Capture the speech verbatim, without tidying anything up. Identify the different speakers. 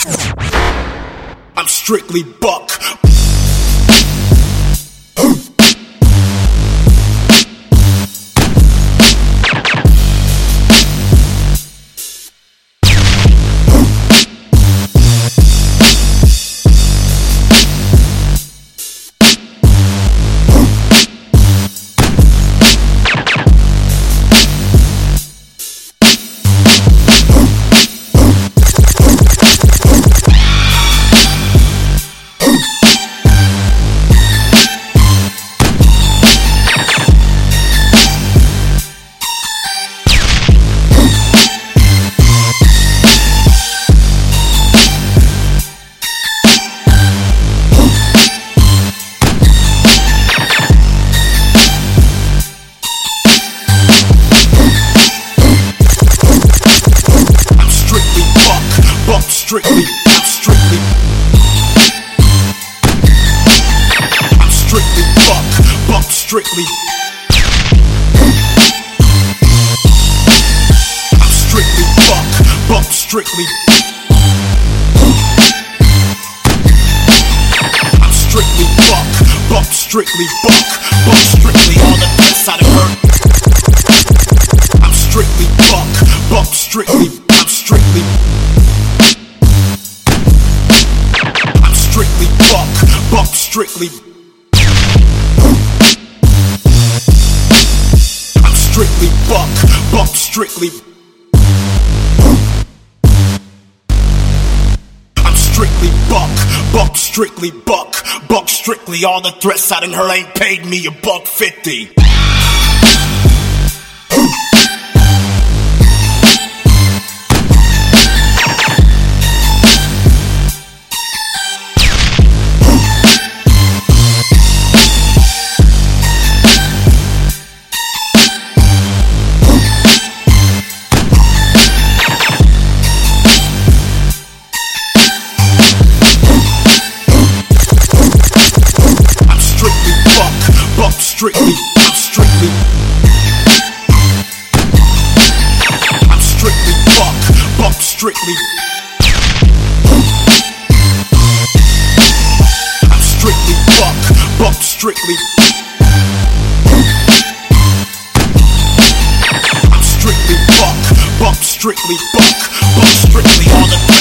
Speaker 1: I'm strictly buck. Strictly, I'm strictly, I'm strictly buck, buck strictly. I'm strictly buck, buck strictly. I'm strictly buck, buck strictly, buck, buck strictly. All the threats I done heard. I'm strictly buck, buck strictly. I'm strictly. Strictly buck, buck strictly. I'm strictly buck, buck strictly. I'm strictly buck, buck strictly, buck, buck strictly. All the threats I done heard ain't paid me a buck fifty. Strictly, I'm strictly, I'm strictly buck, buck strictly. I'm strictly buck, buck strictly. I'm strictly buck, buck strictly, buck, buck strictly. All the